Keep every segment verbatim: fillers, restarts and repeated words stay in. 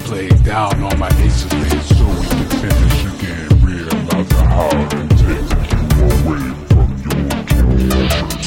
play down on my ace of spades so we can finish. You can't realize how it takes you away from your torture.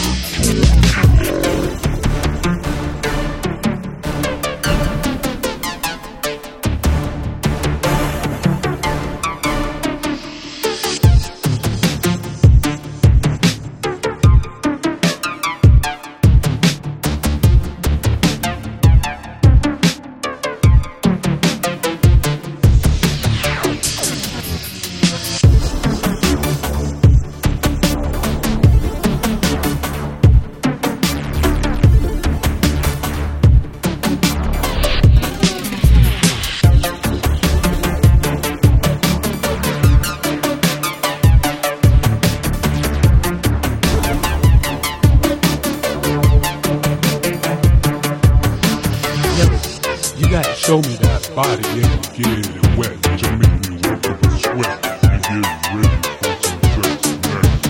Show me that body and get it wet to make me work up a sweat and get ready for some sex next.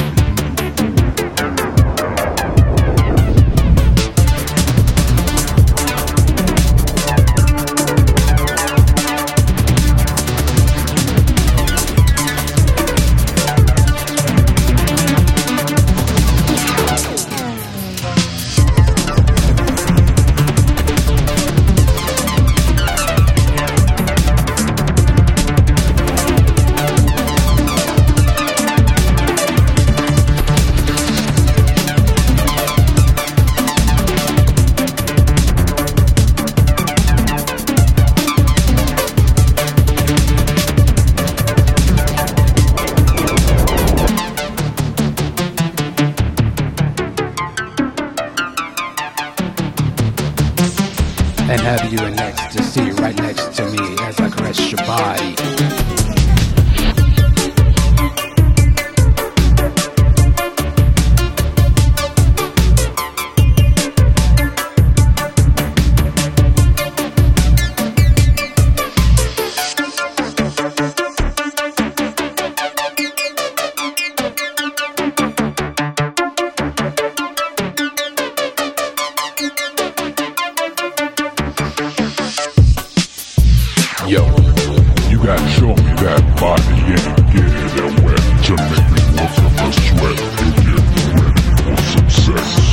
And have you in ecstasy right next to me as I caress your body. Yo, you gotta show me that body and get it wet to make me work up a sweat and get ready for some sex.